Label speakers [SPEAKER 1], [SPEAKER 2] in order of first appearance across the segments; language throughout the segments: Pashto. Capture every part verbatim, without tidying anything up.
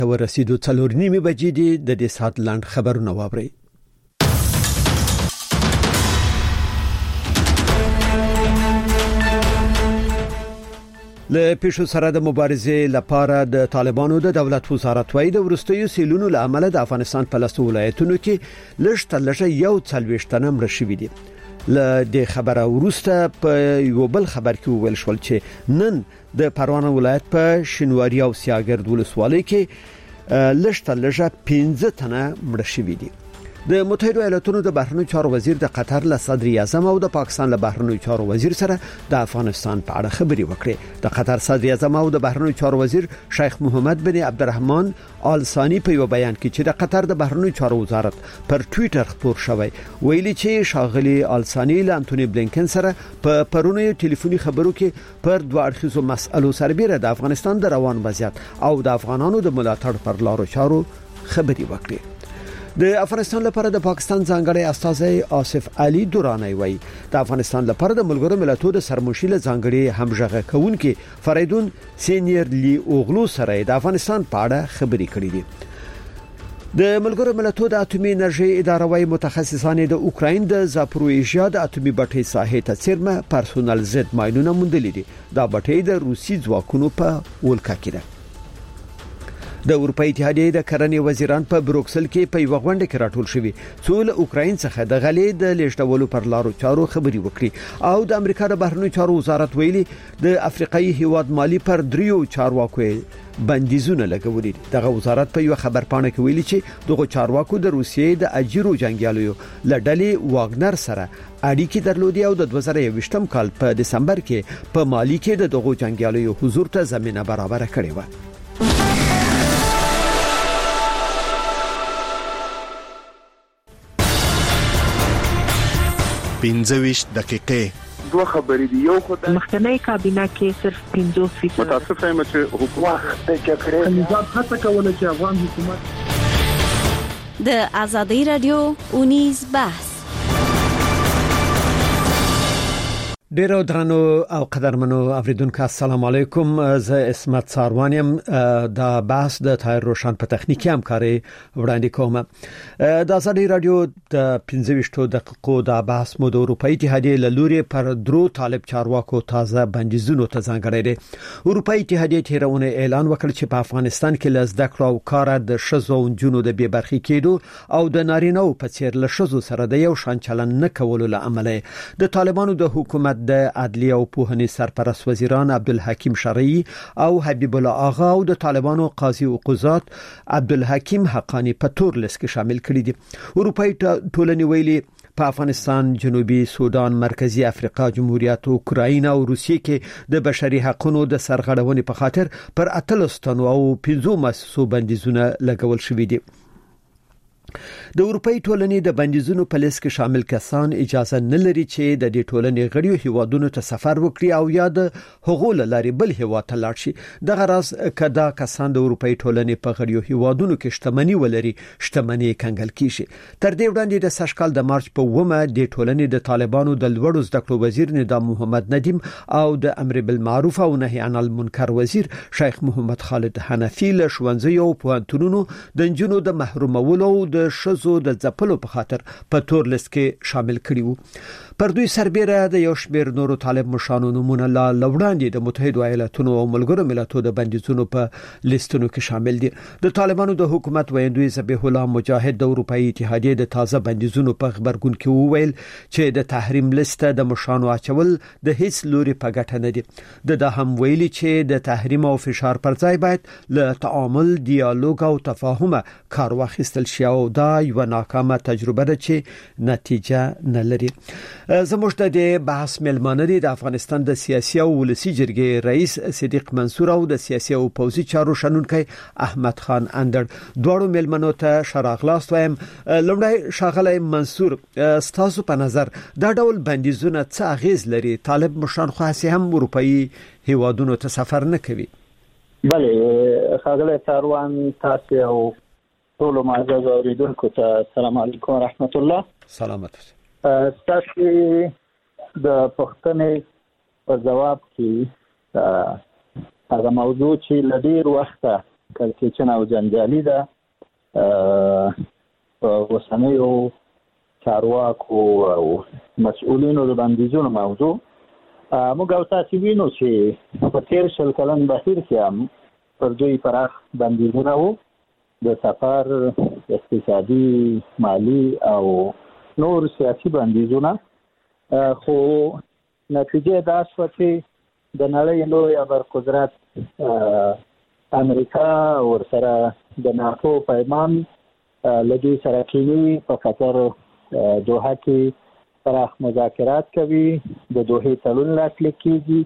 [SPEAKER 1] ورسیدو څلور نیمه بجې دي. د دې سات لاند خبرونه واوري. له پیښو سره د مبارزې لپاره د طالبانو د دولت وزارت وايي د ورستیو سیلونو له امله د افغانستان په لاسو ولایتونو کې لږ تر لږه یو څلوېښت تنه مړه شوي دي. له دې خبره وروسته په یو بل خبر کې ویل شول چې نن د پروان ولایت په شینواري او سیاګرد ولسوالۍ کې لږ تر لږه پنځه تنه مړه شوي دي. د متحده ایالاتونو د بهرنیو چارو وزیر د قطر له صدر اعظم او د پاکستان له بهرنیو چارو وزیر سره د افغانستان په اړه خبرې وکړې. د قطر صدر اعظم او د بهرنیو چارو وزیر شیخ محمد بن عبدالرحمن آل ثانی په یو بیان کې چې د قطر د بهرنیو چارو وزارت پر ټوئیټر خبر شوی ویلي چې شاغلي آل ثانی له انټونی بلینکن سره په پرونی ټلیفوني خبرو کې پر دوه اړخیزو مسألو سربېره د افغانستان د روان وضعیت او د افغانانو د ملاتړ پر لارو چارو خبرې وکړې. د افغانستان لپاره د پاکستان ځانګړی استازی آصف علي دورانی وایي د افغانستان لپاره د ملګرو ملتونو د سرمشیل ځانګړي همغږي کوونکي فریدون سینیر لی اوغلو سره د افغانستان په اړه خبرې کړې دي. د ملګرو ملتونو د اټومي انرژي اداره وايي متخصصان د اوکراین د زاپروژیا د اټومي بټۍ ساحې ته څیرمه پرسونل زد ماینونه موندلې دي. دا بټۍ د روسي ځواکونو په ولکه کې ده. د اروپای اتحادیې د کرنې وزیران په بروکسل کې په یو غونډه کې راټول شوي څو له اوکراین څخه د غلې د لیږدولو پر لارو چارو خبري وکړي او د امریکا د بهرنیو چارو وزارت ویلي د افریقایي هیواد مالی پر دریو چارواکو بندیزونه لګولي. دغه وزارت په یو خبر پاڼه کې ویلي چې دغه چارواکو د روسیې د اجیرو جنگیالیو لړلې واګنر سره اړیکې درلودي او د دوه زره یوویشتم کال په دسمبر کې په مالی کې د دغه جنگیالیو حضور ته زمينه برابر کړې و.
[SPEAKER 2] پنځه دقیقې
[SPEAKER 3] دوه خبرې دي. یو خدای
[SPEAKER 4] مخکنی کابینه کې صرف پنځوس فیصد
[SPEAKER 3] متاسف یم چې حکومت د جګړې
[SPEAKER 5] نظام هڅه کوله چې افغان حکومت
[SPEAKER 6] د ازادي رادیو اونیز بحث
[SPEAKER 1] ډیرو درنو او قدرمنو اوریدونکو السلام علیکم. زه اسمت ساروانیم د بحث د تایر روشن په تخنیکی همکاري وړاندې کوم. د ازادي رادیو د پنځه دقیقو د بحث مو د اروپای اتحادیې له لوري پر درو طالب چارواکو تازه بندیزونو ته ځانګړی دي. اروپای اتحادیې تیرونه اعلان وکړ چې په افغانستان کې له زده کړو او کار د شزو او جنونو د بې برخې کېدو او د نارینه په څیر له شزو سره د یو شان چلن نه کولو لامل د طالبانو د حکومت د عدلیه او پوهنې سرپرست وزیران عبدالحکیم شرعی او حبیب الله آغا او د طالبانو قاضي او قضات عبدالحکیم حقانی په تور لیست کې شامل کړي دي. اروپای ټولنې ویلي په افغانستان، جنوبي سودان، مرکزی افریقا، جمهوریت اوکراین او روسیې کې د بشري حقوقو د سرغړونې په خاطر پر اتلستان او پنځو مسو بندیزونه لګول شوې دي. د اروپای ټولنې د بندیزونو په لیست کې شامل کسان اجازه نه لري چې د دې ټولنې غړیو هیوادونو ته سفر وکړي او یا د حقوق لري بل هیواد ته لاړ شي. دغه راز کدا کسان د اروپای ټولنې په غړیو هیوادونو کې شتمنۍ ولري شتمنۍ کنګل کیږي. تر دې وړاندې د سشکال د مارچ په ومه د ټولنې د طالبانو د لوړو زده کړو وزیر نظام محمد ندیم او د امر بالمعروف او نهي عن المنکر وزیر شیخ محمد خالد حنفی له ښوونځیو او پوهنتونونو د جنونو د محرومولو د شزو د ځپلو په خاطر په تور لیست کې شامل کړي وو. پر دوی سربېره د یو شمېر نورو طالب مشانو نمونه لا لوړاندې د متحده ایالاتونو او ملګرو ملتونو د بندیزونو په لیستونو کې شامل دي. د طالبانو د حکومت ویندوی ذبیح الله مجاهد د اروپای اتحادیې د تازه بندیزونو په خبرګون کې وویل چې د تحریم لیسته د مشانو اچول د هیڅ لوري په ګټه نه دي. د ده هم ویلي چې د تحریم او فشار پر ځای باید له تعامل، ډیالوګ او تفاهم کار واخیستل شي او دا یو ناکامه تجربه ده چې نتیجه نه لري. زموږ د بحث ملمانه دي د افغانستان د سیاسي او ولسی جرګې رئیس صدیق منصور او د سیاسي او پوځي چارو شنونکي احمد خان اندر. دوړو ملمنو ته شراغلاست وایم. لومړی شاغلی منصور، ستاسو په نظر دا ډول بندیزونه څه اغیز لري؟ طالب مشان خاصه هم اروپאי هیوادونو ته سفر نه کوي.
[SPEAKER 7] بله خاغلی ساروان، تاسو او ټول معزز اوریدونکو ته السلام علیکم ورحمت الله.
[SPEAKER 1] سلامت.
[SPEAKER 7] تاسو د پښتنې په جواب کې هغه موضوع چې لډیر وخت کړکېچن او جنجالي ده په اوسنیو چارواکو او مسؤلینو د بندیزونو موضوع. موږ او تاسو وینو چې په تیر شل کلن بهیر کې هم پر دوی پراخ بندیزونه وو، د سفر، اقتصادي، مالی او نور سیاسي بندیزونه، خو نتیجه دا شوه چې د نړۍ لوی ابرقدرت امریکا ورسره د ناتو پیمان له دوی سره کوي، په قطر دوحه کې پراخ مذاکرات کوي، د دوحې تړون لاسلیک کیږي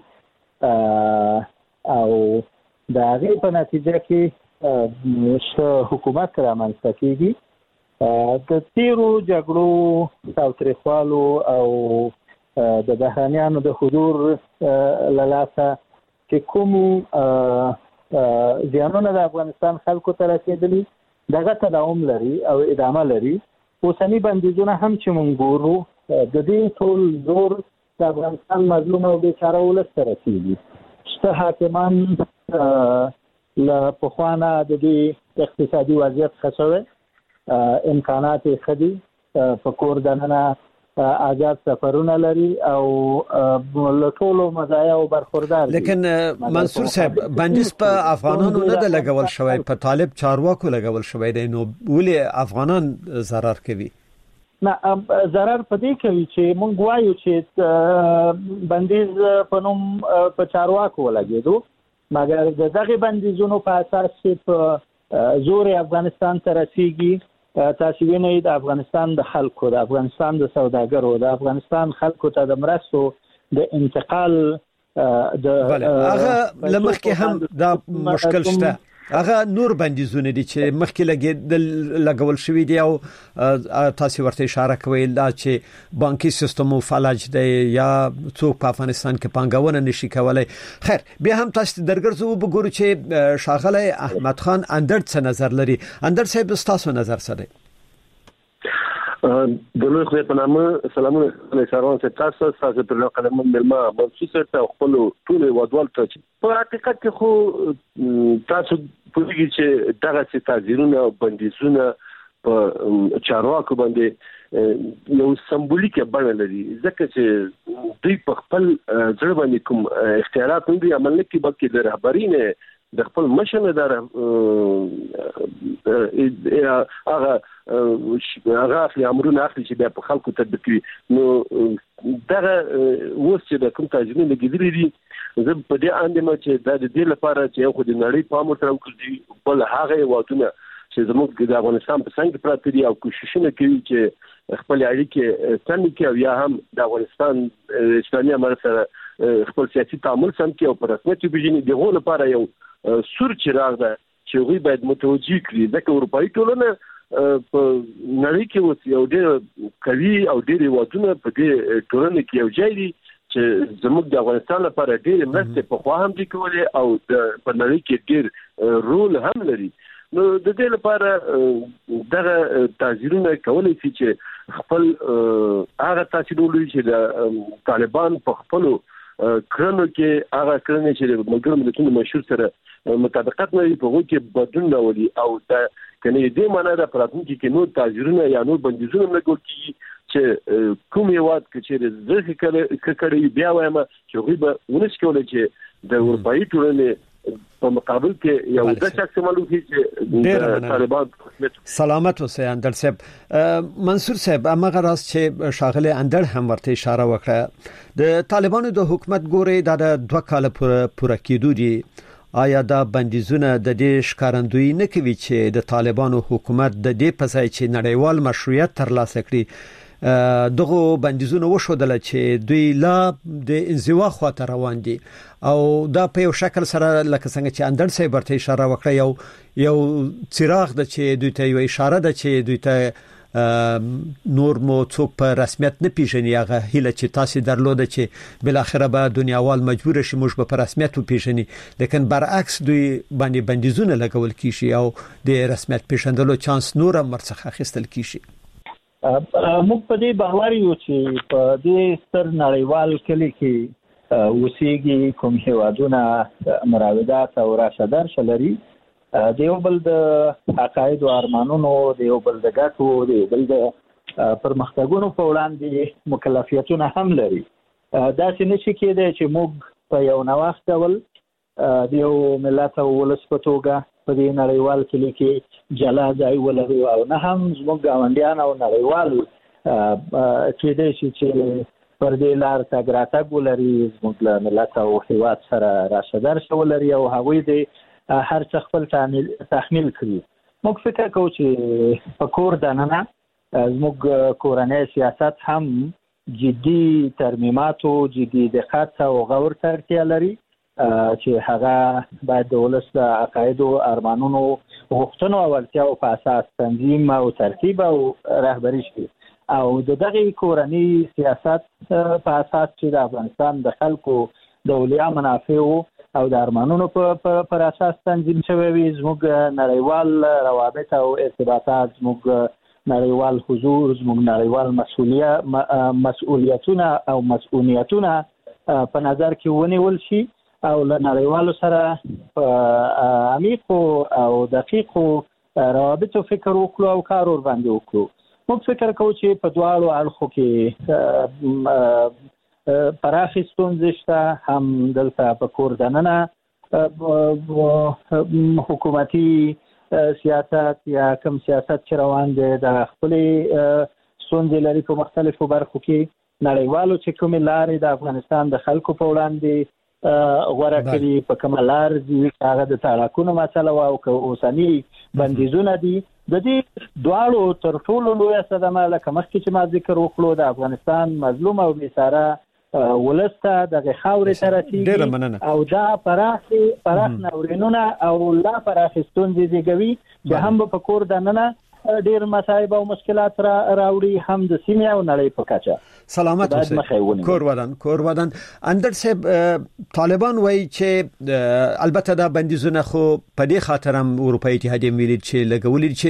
[SPEAKER 7] او د هغې په نتیجه کې ښه حکومت رامنځته کیږي. د تیرو جګړو تاوتریخوالو او د بهرانیانو د حضور له لاسه چې کوم زیانونه د افغانستان خلکو ته رسېدلي دغه تداوم لري او ادامه لري. اوسني بندیزونه هم چې موږ ګورو د دې ټول زور د افغانستان مظلوم او بیچاره ولس ته رسېږي. شته حاکمان له پخوا نه د دې اقتصادي وضعیت ښه شوی، امکانات یې ښه دي، په کور دننه آزاد سفرونه لري او له ټولو مزایاو برخوردار دي.
[SPEAKER 1] لیکن منصور صاحب بندیز په افغانانو نه د لګول شوی، په طالب چارواکو لګول شوی دی، نو ولې افغانان ضرر کوي؟
[SPEAKER 7] نه، ضرر په دې کوي چې مونږ وایو چې بندیز په نوم په چارواکو ولګېدو، مګر د دغه بندیزونو په اساس چې په زور افغانستان ته رسیږي، تاسو وینئ د افغانستان د خلکو، د افغانستان د سوداګرو، د افغانستان خلکو ته د مرستو د انتقال د
[SPEAKER 1] هغه لمخکې هم دا مشکل شته. هغه نور بندیزونه دي چې مخکې لګې لګول شوی دی او تاسو ورته اشاره کوئ دا چې بانکي سیستم فلج دی یا څوک په افغانستان کې پانګونه نشي کولای. خیر بیا هم تاسو درګرځو وګورو چې شاغله احمد خان اندر څه نظر لري. اندر صاحب تاسو نظر څه دی؟
[SPEAKER 3] د لوی خدای په نامه سلامونه علیه سروان صاحب، تاسو تاسو په لوړ قدم ملما منصور صاحب ته خپل ټول وادوال ته په حقیقت کې خو تاسو پوهیږئ چې دغه څه تعزیرونه بندیزونه په چارواکو باندې یو سمبولیک بڼه لري، ځکه چې دوی په خپل ځړ باندې کوم اختیارات نه دي عمل نه کوي، بلکې د رهبري نه د خپل مشن دار هغه هغه اخلي امرونه اخلي چې بیا په خلکو تطبیق کوي. نو دغه اوس چې د کوم تاجرونو لګیدلي دي، زه په دې اندېم چې د دې لپاره چې یو خو د نړۍ پام ورته وکړي، بل هغه وادونه چې زموږ د افغانستان په څنګ پراته دي او کوششونه کوي چې خپل اړیکې سم کړي او یا هم د افغانستان اسلامي امارت سره خپل سیاسي تعامل سم کړي او په رسمیت وپېژني. دغه لپاره یو سور چراغ ده چې هغوی باید متوجه کړي، ځکه اروپایي ټولنه په نړۍ کې اوس یو ډېر قوي او ډېر هېوادونه په دې ټولنه کې یو ځای دي چې زموږ د افغانستان لپاره ډېرې مرستې پخوا هم دي کولې او په نړۍ کې ډېر رول هم لري. نو د دې لپاره دغه تعزیرونه کولی شي چې خپل هغه تاثیر ولري چې د طالبان په خپلو کړنو کې هغه کړنې چې د ملګرو ملتونو مشهور سره مطابقت نه لري په هغو کې بدلون راولي او د کنه دې معنی د راتلونکي کې نور تعزیرونه یا نور بندیزونه لګول کېږي چې کوم هېواد کې چې زه کړی بیا وایم چې هغوی به ونشي کولی چې د اروپایي ټولنې په مقابل کې یو د شخص معلوم چې طالبان
[SPEAKER 1] سلامت اوسئ. اندر صاحب، منصور صاحب هغه راز چې شاغله اندر هم ورته اشاره وکړه، د طالبانو د حکومت ګوري د دوه کال پوره کېدو دي، آیا دا بندیزونه د دې ښکارندویي نه کوي چې د طالبانو حکومت د دې په ځای چې نړیوال مشروعیت ترلاسه کړي دغه بندیزونه وشودل چې دوی لا د انزوا خواته روان دي او دا په یو شکل سره لکه څنګه چې اندر صاحب ورته اشاره وکړه یو یو چراغ د چې دوی ته یو اشاره ده چې دوی ته نور مو څوک په رسمیت نه پیژني، هغه هیله چې تاسو درلوده چې بل اخره به دنیاوال مجبور شي موږ به په رسمیت وپیژني، لیکن برعکس دوی باندې بندیزونه لګول کیږي او د رسمیت پیژندلو چانس نور هم ورڅخه اخیستل کیږي.
[SPEAKER 7] موږ په دې باور یو چې په دې ستر نړیوال کلي کې اوسېږي کوم هېوادونه مراودات او راشه درشه لري، د یو بل د عقاید او ارمانونو، د یو بل د ګټو، د یو بل د پرمختګونو په وړاندې مکلفیتونه هم لري. دا چې نشي کېدای چې موږ په یو نوښت ډول د یو ملت او ولس په توګه په دې نړیوال کلي کې جلا ځای ولرو، او نه هم زموږ ګاونډیان او نړیوال کېدای شي چې پر دې لار تګ راتګ ولري، زموږ له ملت او هېواد سره راشه درشه ولري او هغوی د هر څه خپل تحمیل کړي. موږ فکر کوو چې په کور دننه زموږ کورنی سیاست هم جدي ترمیماتو، جدي دقت او غور ته اړتیا لري چې هغه باید د ولس د عقایدو، ارمانونو، غوښتنو او اړتیاو په اساس تنظیم او ترتیب او رهبري شي، او د دغه کورنی سیاست په اساس چې د افغانستان د خلکو د اولیا منافعو او د ارمانونو په پر اساس تنظیم شوی وي. زموږ نړیوال روابط او ارتباطات، زموږ نړیوال حضور، زموږ نړیوال مسؤلیتونه او مسؤلیتونه په نظر کې ونیول شي او له نړیوالو سره په عمیقو او دقیقو روابطو فکر وکړو او کار ور باندې وکړو. موږ فکر کوو چې په دواړو اړخو کې پراخې ستونزې شته، هم دلته په کور دننه حکومتي سیاست یا کوم سیاست چې روان دی د خپلې ستونزې لري په مختلفو برخو کې. نړیوالو چې کومې لارې د افغانستان د خلکو په وړاندې غوره کړي، په کومه لار دي، هغه د تاراکونو مسله او که اوسني بندیزونه دي، د دې دواړو تر ټولو لویه صدمه لکه مخکې چې ما ذکر وکړو د افغانستان مظلوم او بیساره ولس ته دغه خاورې ته رسېږي او دا پراخې پراخ ناورینونه او لا پراخې ستونزې زېږوي چې هم په کور دننه ډېر مصایب او مشکلات را راوړي، هم د سیمې او نړۍ په کچه.
[SPEAKER 1] سلامت اوسئ کور ودان کور ودان اندر صاحب، طالبان وایي چې البته دا بندیزونه خو په دې خاطر هم اروپאי اتحادیه ویلي چې لګولي چې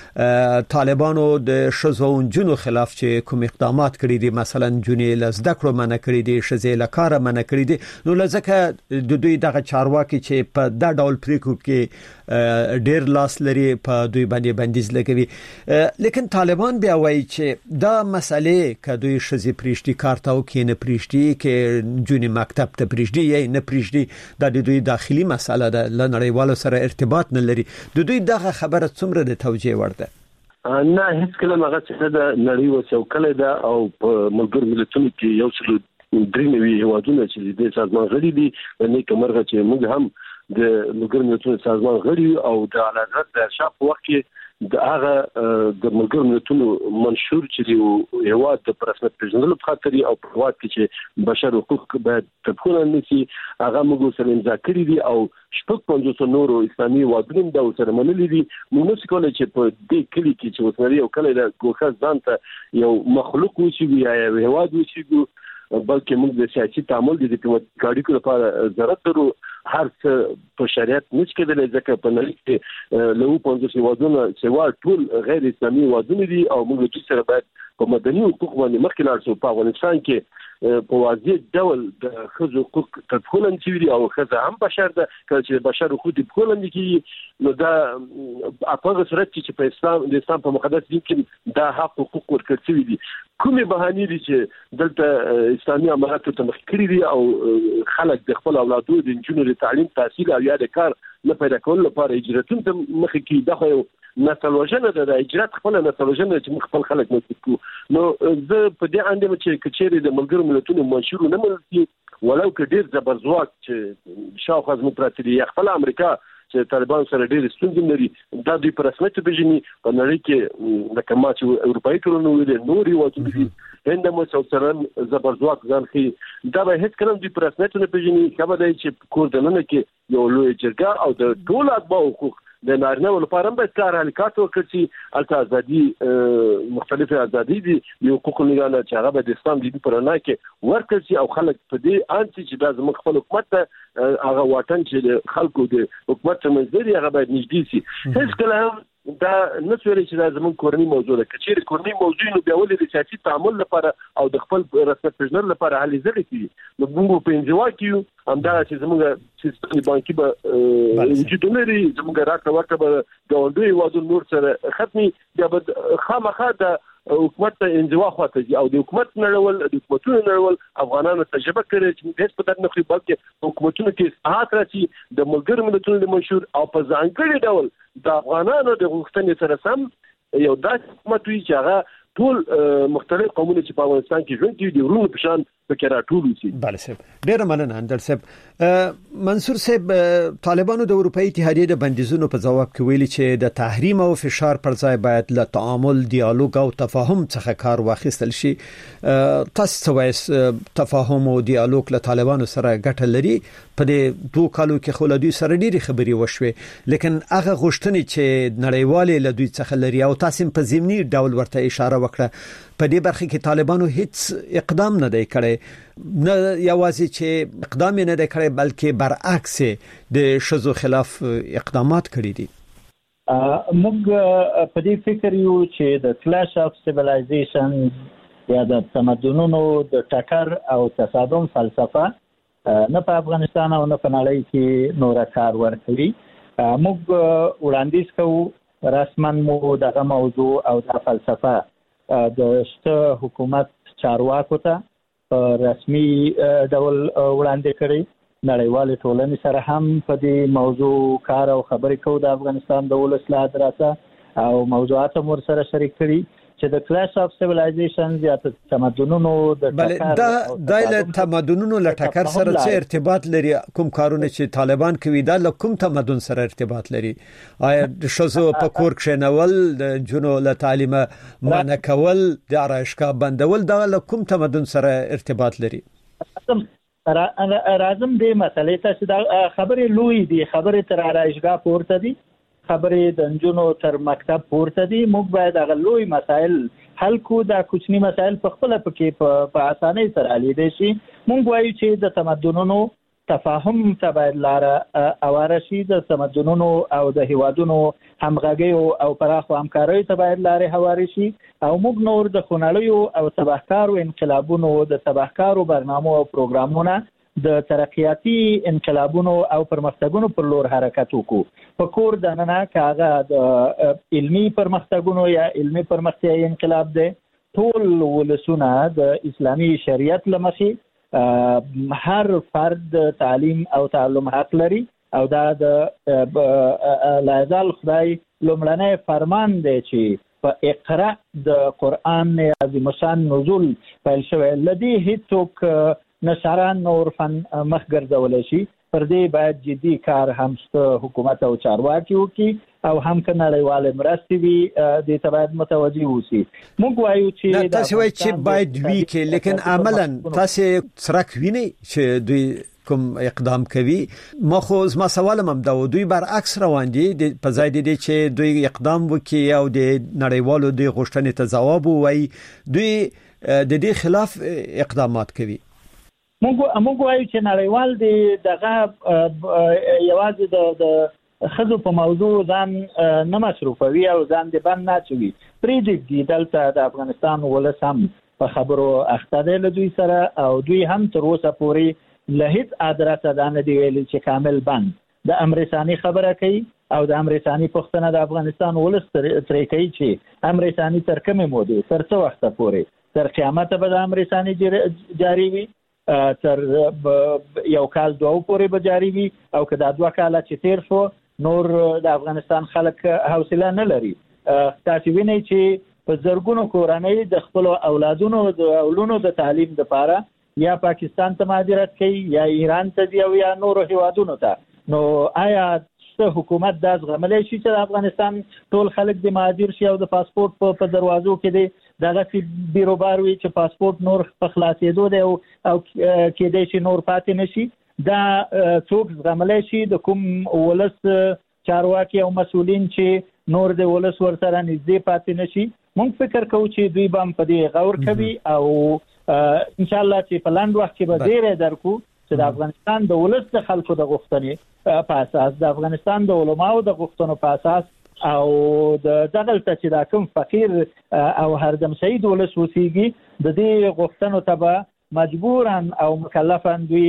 [SPEAKER 1] طالبانو د ښځو او نجونو خلاف چې کوم اقدامات کړي دي، مثلا نجونې له زده کړو منع کړي دي، ښځې له کاره منع کړي دي، نو لکه د دوی دغه چارواکي چې په دا ډول پریکړو کې ډېر لاس لري په دوی باندې بندیز لګوي. لیکن طالبان بیا وایي چې دا مسئله که دوی ښځې پریږدي کار ته وکړي، نه پریږدي کې نجونې مکتب ته پریږدي یا نه پریږدي، دا د دوی داخلي مسئله ده، له نړیوالو سره ارتباط نه لري. د دوی دغه خبره څومره د توجیه وړ ده؟
[SPEAKER 3] نه، هیڅ کله هغه څه د نړۍ وسوکله ده او په ملګرو ملتونو کې یو څه درې نوي هیوادونه چې د سازمان غړي دي، نه کومرغه چې موږ هم د ملګرو ملتونو سازمان غړي او د اعلیحضرت د شاه په وخت کې د هغه د ملګرو ملتونو منشور چې دی هیواد د پرسمت پیژندلو په خاطر او په هیواد کې چې بشر حقوق باید تطبیق نشي، هغه موږ سره امضا کړی دي او شپږ پنځوس نورو اسلامي هیوادونو دا سره منلي دي. موږ نشو کولای چې په دې کلی کې چې وسنري او کله د ګوښه ځان ته یو مخلوق وشي یا یو هیواد وشي، بلکې موږ د سیاسي تعامل د ډیپلوماټیک اړیکو لپاره ضرورت لرو. هر څه په شریعت نشي کېدلی ځکه په نړۍ کې له پنځوس هیوادونو سوا ټول غیر اسلامي هیوادونه دي او موږ د سره باید په مدني حقوق باندې مخکې لاړ شو. په افغانستان کې په واضح ډول د ښځو حقوق تطبیق شوي او ښځه هم بشر ده، کله چې بشر حقوق تطبیق کیږي نو دا په هغه صورت کې چې په اسلام د اسلام په مقدس دین کې دا حق حقوق ورکړل شوي دي. کومې بهانې دي چې دلته اسلامي اماراتو ته مخ کړی دي او خلک د خپل اولادو د نجونو د تعلیم، تحصیل او یا د کار نه پیدا کول لپاره اجراتون ته مخ کې دا خو نسل وژنه ده، د اجرات خپل نسل وژنه چې خپل خلک مسؤل کو. نو زه په دې اندېم چې کچېری د ملګرو ملتونو منشور نه ملتي ولو که ډیر زبرځواک چې شاوخوا زموږ پراته دي، خپل امریکا چې طالبان سره ډېر ستونزې لري، دا دوی په رسمیت پیژني. په نړۍ کې لکه ما چې اروپאי ټولنه ویلې نور هیوادونه دي، هند هم سره زبرځواک ځان ښیي، دا به هېڅ کله دوی په رسمیت نه پیژني. خبره دی چې کور دننه کې یو لوی جرګه او د ټولو اتباعو حقوق د نارینه‌و لپاره هم باید کار حرکات وکړي چې هلته ازادي مختلفې ازادي دي، د حقوقو نګانه چې هغه به د اسلام دین په رڼا کې ورکړل شي او خلک په دې اند چې دا زموږ خپل حکومت ته هغه واټن چې د خلکو د حکومت ترمنځ دی هغه باید نږدې شي. هېڅ کله هم دا نه سوري چې دا زموږ کورنۍ موضوع ده. کچېر کورنۍ موضوع نو بیا ولې د سیاسي تعامل لپاره او د خپل رسمت پیژندل لپاره حل زړه کیږي. نو موږ په انزوا کې هم دا چې زموږ سیستم بانکي به وجود لري، زموږ راکړه ورکړه به ګاونډي وادو نور سره ختمي، بیا به خامخا د حکومت ته انزوا خواته دي او د حکومت نړول د حکومتونو نړول افغانانو تجربه کړې چې هیڅ په دغه خو بلکې حکومتونو کې اصلاحات راشي د ملګرو ملتونو د منشور او په ځانګړي ډول د افغانانو د غوښتنې سره سم یو داسې حکومت وي چې هغه ټول مختلف قومونه چې په افغانستان کې ژوند کوي د ورونو په شان پکې راټول وي.
[SPEAKER 1] بله صاحب ډېر مننه اندر صاحب. منصور صاحب طالبانو د اروپאי اتحادیې د بندیزونو په جواب کې ویلي چې د تحریم او فشار پر ځای باید له تعامل، دیالوګ او تفاهم څخه کار واخیستل شي. تاسو څه وایي تفاهم او دیالوګ له طالبانو سره ګټه لري؟ په دې دوه کالو کې خو له دوی سره ډېری خبرې وشوې، لیکن هغه غوښتنې چې نړیوالې له دوی څخه لري او تاسو په ضمني ډول ورته اشاره وکړه، په دې برخه کې طالبانو هیڅ اقدام نه دی کړی، نه یوازې چې اقدام نه دی کړی بلکې برعکس د شذو خلاف اقدامات کړی دي.
[SPEAKER 7] موږ په دې فکر یو چې د کلاش اف سیویلایزیشن یا د تمدنونو د ټکر او تصادم فلسفه نه په افغانستان او نه په نړۍ کې نور کار ورکوي. موږ وړاندیز کوو رسما مو دغه موضوع او د فلسفه د شته حکومت چارواکو ته رسمي ډول وړاندې کړي. نړیوال ټولنې سره هم په دې موضوع کار او خبرې کوو د افغانستان د ولس له دراسه او موضوعات مور سره شریک کړي چې د کلاش اف سیویلایزیشن یا تمدنونو د
[SPEAKER 1] ټکر دا د تمدنونو له ټکر سره څه ارتباط لري؟ کوم کارونه چې طالبان کوي دا له کوم تمدن سره ارتباط لري؟ آیا د شذو په کور کې نول، د جنو له تعلیم منع کول، د آرایشګاه بندول، دا له کوم تمدن سره ارتباط لري؟
[SPEAKER 7] راځم دې مسلې ته چې دا خبرې لوی دي، خبرې تر آرایشګاه پورته دي، خبرې د نجونو تر مکتب پورته دي. موږ باید هغه لوی مسایل حل کو، دا کوچني مسایل په خپل پکې په اسانۍ سره حل دي شي. موږ وایو چې د تمدنونو تفاهم ته باید لار اواره شي، د تمدنونو او د هیوادونو همغږي او پراخو همکارۍ ته باید لار هواري شي او موږ نور د خونړیو او تباهکارو انقلابونو، د تباهکارو برنامو او پروګرامونو، د ترقیاتي انقلابونو او پرمختګونو پر لور حرکت وکړو. په کور د ننه کاغه د علمي پرمختګونو یا علمي پرمختیايي انقلاب دی، ټول ولسونه د اسلامي شریعت لمخې هر فرد تعلیم او تعلم حق لري او دا د لازال خدای لومړنی فرمان دی چې په اقرا د قرآن عظیم شان نزول پیل شوی. لدی هیڅوک نشران نور فن مخ ګرځول شي، پر دې باید جدي کار هم حکومت او چارواکي وکړي او هم کنړیواله مرستې وي د تبعید متوجي وسی. موږ وایو چې
[SPEAKER 1] تاسو وایي چې باید وی کې، لیکن عملاً تاسو سرک ویني چې دوی کوم اقدام کوي. ما خو زما سوال هم دا دوی برعکس روان دي، په ځای دي چې دوی اقدام وکړي او د نړیوالو د غوښتنې ته ځواب ووایي، دوی د دې خلاف اقدامات کوي.
[SPEAKER 7] موږ موږ وایو چې نړیوال دی دغه یوازې د د خزو په موضوع ځان نه مصرفوي او ځان دی باندې ناچوي. پریډیک دی دلته د افغانستان ولس هم په خبرو اخته دی له دوی سره او دوی هم تر اوسه پورې له هیڅ ادرسه دا نه دی ویلي چې کامل بند د امریکایي خبره کوي او د امریکایي پښتنه د افغانستان ولس ترې کوي چې امریکایي تر کومه موده تر څو وخت پورې تر قیامت به د امریکایي جاری وي، تر یو کال دوه پورې به جاری وي او که دا دوه کال چې تیر شو نور د افغانستان خلک حوصله نه لري. تاسو وینئ چې په زرګونو کورنۍ د خپل اولادونو د اولونو د تعلیم لپاره یا پاکستان ته مهاجرت کوي یا ایران ته ځي او یا نور هیوادونو ته. نو آیا حکومت دا زغملای شي چې د افغانستان ټول خلک د مهاجر شي او د پاسپورت په دروازو کې دي دغه چې بیروبار وي چې پاسپورت نور په خلاصېدو دی او کېدای شي نور پاتې نشي؟ دا څوک زغملای شي؟ د کوم ولس چارواکي او مسؤلین چې نور د ولس ورسره نږدې پاتې نشي؟ موږ فکر کوو چې دوی به په دې غور کوي او ان شاء الله چې په لاندې وخت کې به ډېر درکو چې د افغانستان د ولس د خلکو د غوښتنې په اساس، د افغانستان د علماو د غوښتنو په اساس او د دغه چې دا کوم فقیر او هردم سعید ولس وسیږي د دې غوښتنو ته مجبورا او مکلفا دوی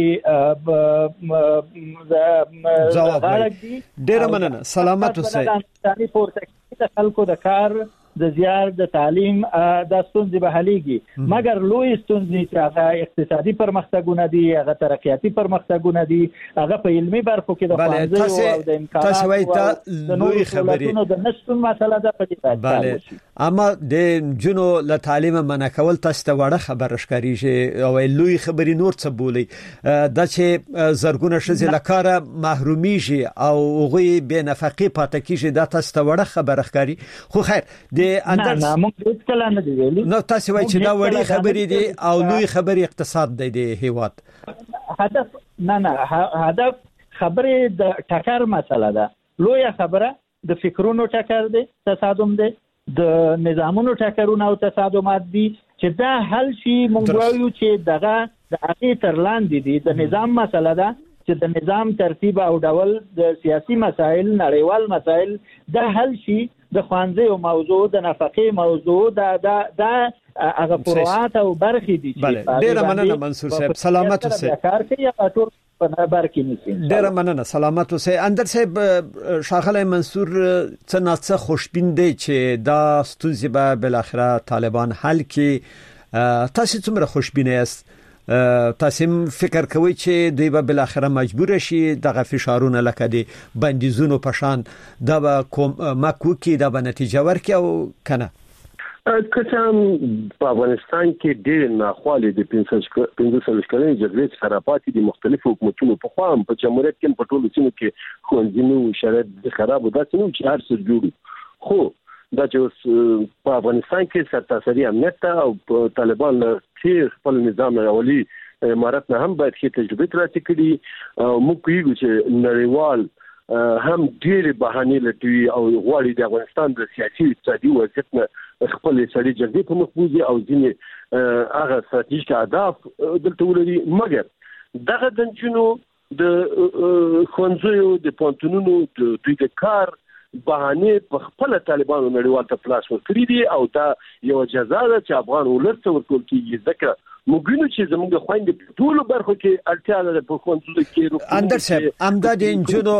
[SPEAKER 1] جواب ورکړي. ډیر مننه. سلامت اوسئ.
[SPEAKER 7] د پورته د خلکو د کار د زیار د تعلیم د ستونزې به حلېږي، مګر لوی ستونزې چې هغه اقتصادي پرمختګونه دي، هغه ترقیاتي پرمختګونه دي، هغه په علمي برخو کې د ښوونځیو او د امکاناتو د نوې خبرې د نشتون مسله ده په دې باندې.
[SPEAKER 1] اما د جنو له تعلیم منع کول تاسو ته وړه خبره ښکارېږي او لوی خبرې نور څه بولي دا چې زرګونه ښځې له کاره محرومیږي او هغوی بې نفقې پاتې کېږي، دا تاسو ته وړه خبره ښکاري. خو خیر د اندر
[SPEAKER 7] نه موږ هیڅ کله نه دی ویلي.
[SPEAKER 1] نو تاسو وایئ چې دا وړي خبرې دي او لوی خبرې اقتصاد دی د هیواد.
[SPEAKER 7] هدف نه نه هدف خبرې د ټکر مسله ده. لوی خبره د فکرونو ټکر دی، تصادم دی، د نظامونو ټکرونه او تصادمات دي چې دا حل شي. موږ وایو چې دغه د هغې تر لاندې دي د نظام مسله ده چې د نظام ترتیب او ډول د سیاسي مسایل، نړیوال مسایل دا حل شي. د ښوونځیو موضوع، د نفقې موضوع، دا دا دا هغه فروعات او برخې دي
[SPEAKER 1] چې ډېره مننه منصور صاحب. سلامت اوسئ.
[SPEAKER 7] کار کوي یا ټول په برخې نشي.
[SPEAKER 1] ډېره مننه. سلامت اوسئ. اندر صاحب ښاغلی منصور څه ناڅه خوشبین دی چې دا ستونزې به بالاخره طالبان حل کړي. تاسو څومره خوشبین یاست؟ تاسو فکر کوئ چې دوی به بالاخره مجبور شي دغه فشارونه لکه دي بندیزونو په شان دا به کومک وکړي، دا به نتیجه ورکړي او کنه؟
[SPEAKER 3] کچم په افغانستان کې ډېر ناخوالې د پنځه سوه کلنې جګړې څخه راپاتې دي. مختلفو حکومتونو په خوا هم په جمهوریت کې په ټولو سیمو کې ښوونځي نه وو، شرایط خراب وو، داسې نه وو چې هر څه جوړ. خو دا چې په افغانستان کې سرتاسري امنیت ته او طالبان چې خپل نظام راولي امارات نه هم باید ښه تجربه ترلاسه کړي. موږ کوو چې نړیوال هم ډېرې بهانې لټوي او غواړي د افغانستان د سیاسي اقتصادي وضعیت نه خپل سړي جګړې په مخ بوځي او ځینې هغه ستراتیژیک اهداف دلته ولري. مګر دغه د نجونو د ښوونځیو د پوهنتونونو د دوی د کار بهانې په خپل طالبانو نړیوال ته پلاس ورکړي دي او دا یو جزا ده چې افغان ولس ته ورکول کېږي. ځکه موږ وینو چې زموږ د خویندې په ټولو برخو کې اړتیا ده په ښوونځیو کې.
[SPEAKER 1] اندر صاحب همدا د نجونو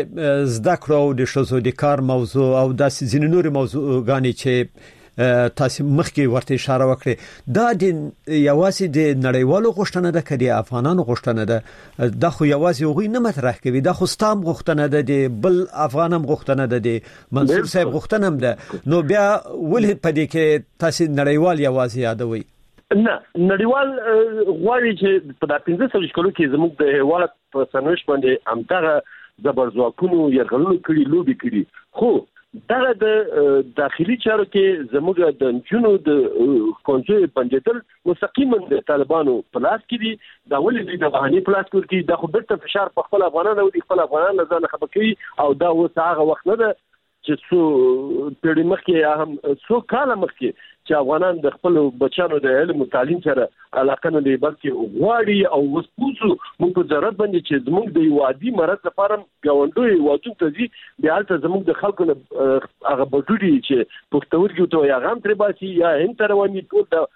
[SPEAKER 1] د زده کړو او د ښځو د کار موضوع او داسې ځینې نورې موضوعګانې چې تاسو مخکې ورته اشاره وکړه دا د یوازې د نړیوالو غوښتنه ده کدي افغانانو غوښتنه ده. دا خو یوازې هغوی نه مطرح کوي، دا خو ستام غوښتنه ده، د بل افغانم غوښتنه ده، د منصور صاحب غوښتنه هم ده. نو بیا ولې پدې کې تاسو نړیوال یوازې یادوي؟
[SPEAKER 3] نه، نړیوال غواړي چې په پنځه سوه کلو کې زموږ د هیواد په سرنوشت باندې همدغه زبرځواکونو یرغلونه کړي، لوبې کړي. خو دغه د داخلي چارو کې زموږ د نجونو د ښوونځیو بندېدل مستقیما د طالبانو په لاس کې دي. دا ولې دوی د بهانې په لاس کې ورکوي؟ دا خو بیرته فشار په خپل افغانانو او خپل افغانان له ځانه خبر کوي او دا اوس هغه وخت نه ده چې څو پیړۍ مخکې هم څو کاله مخکې چې افغانان د خپل بچانو د علم او تعلیم سره علاقه نه لري بلکې غواړي او اوس پوسو موږ په ضرورت باندې چې زموږ د یو عادي مرض لپاره ګاونډي وادون ته ځي بیا هلته زموږ د خلکو نه هغه بډوډي چې پښتورګي ته یا غام تر باسي یا هم تر ونی ټول د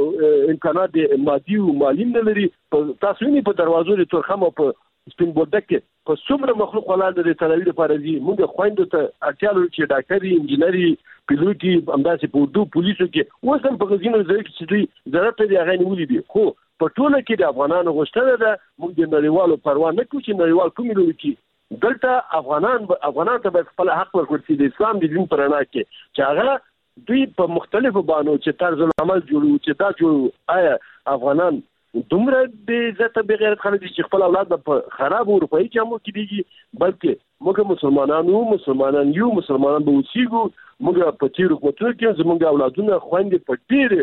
[SPEAKER 3] امکانات مادي او مالی نه لري. تاسو یې په دروازو د تورخم په سپین بولدک کې په څومره مخلوق ولاړ د تلوي لپاره دي. موږ خويندو ته اړتیا لرو چې ډاکټري، انجینري، پیلوټي، همداسې په اردو پولیسو کې اوس هم په غزینو ځای کې چې دوی ضرورت لري هغه نیولې دي. خو په ټوله کې د افغانانو غوښتنه ده موږ د نړیوالو پروا نه کوو چې نړیوال کومې لوري کې دلته افغانان افغانان ته خپل حق ورکړي چې د اسلام د دین پرانا کې چې هغه دوی په مختلفو باندې چې طرز العمل جوړو چې دا جوړ آیا افغانان دومره د عزت به غیرت خلک چې خپل اولاد په خراب اروپایي جامو کې دیږي بلکې موږ مسلمانانو مسلمانان یو مسلمانان به وسیګو. موږ په تیر حکومتونو کې زموږ اولادونه خويندې په ډېر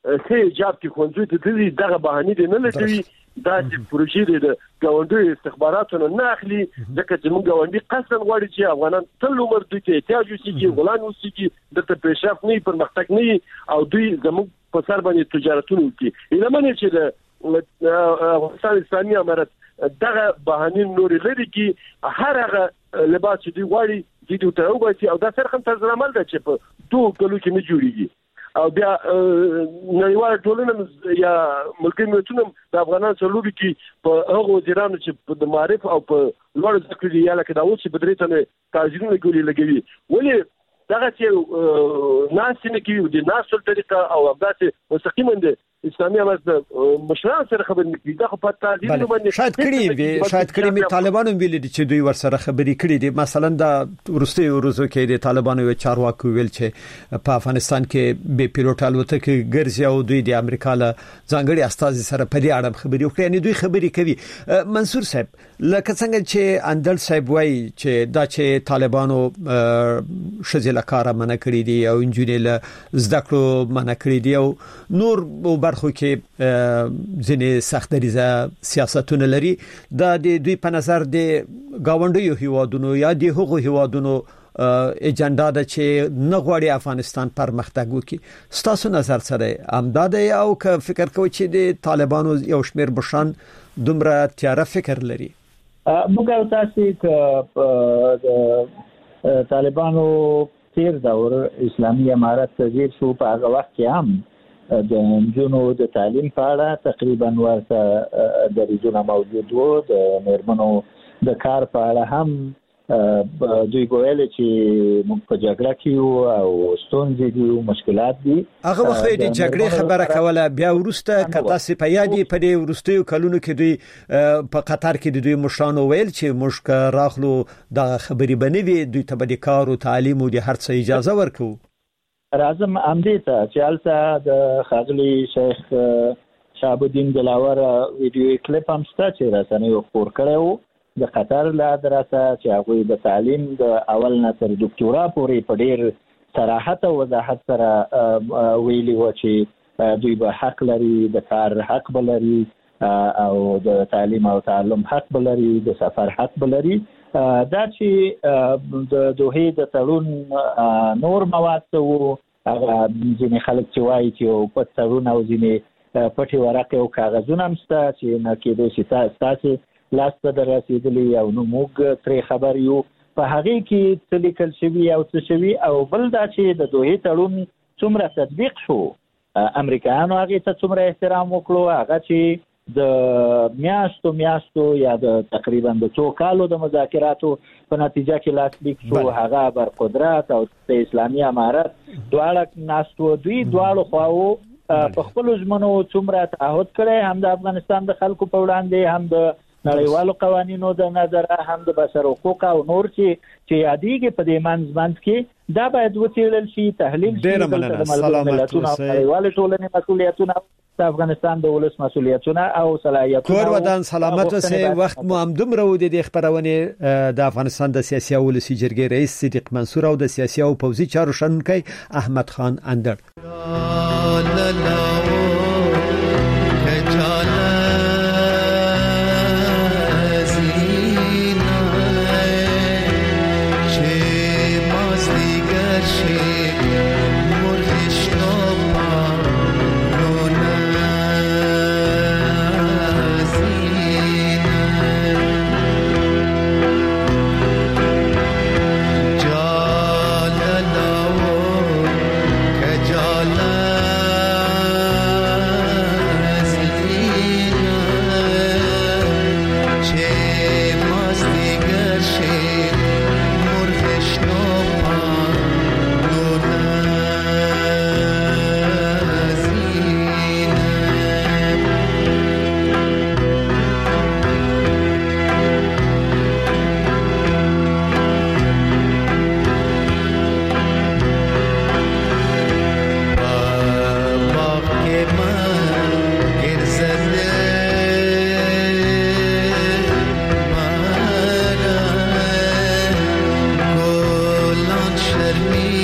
[SPEAKER 3] ښه جاب کې خوندې ته دي دغه بهانې دي نه لټوي. دا چې پروژې د ګاونډي استخباراتو نه اخلي ځکه چې موږ ګاونډي قصداً غواړي چې افغانان تل عمر دوی ته احتیاج وسیږي، غلان وسیږي، د پیشرفت نه پرمختګ نه او دوی زموږ په سر باندې تجارتونه کوي. ایله چې د افغانستان اسلامي امارت دغه بهانې نور لري کې هر هغه لباس چې دوی غواړي ویډیو ته وایي او دا سره هم طرز عمل ده چې په دوه کلو کې نه جوړیږي او بیا نړیواله ټولنه یا ملکي ملتونه د افغانانو سره لوبي کې په هغه وزیرانو چې د معرف او په لوړ ذکر دی یا لکه دا اوس چې بدري ته تاجرونه ګولې لګوي ولې دغه چې ناس نه کوي د ناسو طریقه او هغه مستقیما د اسلامي امارت مشران سره خبرې کوي دا خو په تاجر باندې
[SPEAKER 1] شاید کړي وي شاید کړي می طالبانو ویل دي چې دوی ور سره خبرې کړي دي مثلا دا ورستي ورزو کې د طالبانو یو چارواکي ویل چې په افغانستان کې به پیلوټ الوتکه ګرځي او دوی د امریکا له ځانګړي استاد سره په دې اړه خبرې وکړي یعنی دوی خبرې کوي منصور صاحب لکه څنګه چې اندل صاحب وایي چې دا چې طالبانو شذ لکاره منع کړی دي او انجینر له زده کړو منع کړی دي او نور برخو کې ځینې سخت دریزه سیاستونه لري د دوی په نظر د گاونډیو هیوادونو یا د هغو هیوادونو اجنډا ده چې نه غواړي افغانستان پرمختګ وکړي ستاسو نظر سره امداد او که فکر کوي چې د طالبانو یو شمیر بشان دومره تیاره فکر لري
[SPEAKER 7] موږ تاسو ک طالبانو تیر دور اسلامي امارت تغییر شو په هغه وخت کې هم د جنونو د تعلیم په اړه تقریبا ورته د ریزونه موجود وو د میرمنو د کار په اړه هم دوی ګویل چې موږ په جګړه کې او ستونزې دي او مشکلات دي
[SPEAKER 1] هغه وخت د جګړې خبره کوله بیا ورسته کته سپیادي په دې ورستیو کلونو کې دوی په قطر کې د دوی مشرانو ویل چې موږ راغلو د خبري بنوي دوی ته د کار او تعلیم او د هر څه اجازه ورکو
[SPEAKER 7] راځم امدې ته چې البته د خاغلی شیخ شهاب الدین دلاور ویډیو کلیپ هم شته چې رسنیو خپور کړو د قطر له دراسه چې هغه د تعلیم د اول نه تر ډاکټورا پورې په ډیر صراحت او وضاحت سره ویلي و چې دوی به حق لري د کار حق بلري او د تعلیم او تعلم حق بلري د سفر حق بلري دا چې د دوه د تړون نور مواد ته هغه ځینې خلک چې وایي چې په تړون او ځینې پټي ورقه او کاغذونه هم شته چې نه کېدای شي تاسو لاس ته رسیدلی او نو موږ ترې خبر یو په هغه کې څه لیکل شوی او څه شوی او بل دا چې د دوه تړون څومره تطبیق شو امریکایانو هغه ته څومره احترام وکړو هغه چې د میاشتو میاشتو یا د تقریبا د څو کالو د مذاکراتو په نتیجه کې لاسلیک شو هغه بر قدرت او د اسلامي امارت دواړه ناستو دوی دواړو خواو په خپل ژمنو څومره تعهد کړي هم د افغانستان د خلکو په وړاندې هم د نړیوالو قوانینو د نظر هم د بشر حقوق او نور چې چې یادېږي په دې منځ منځ کې دا باید وڅېړل شي تحلیل شي د ملتونو نړیوالو ټولنې مسؤلیتونه د افغانستان د ولس مسؤلیتونه او صلاحیتونه
[SPEAKER 1] کور ودان سلامت اوسه وخت مو هم دومره و د خبرونه د افغانستان د سیاسي او ولسی جرګې رئیس صدیق منصور او د سیاسي او پوځي چارو شنونکي احمد خان اندر
[SPEAKER 8] me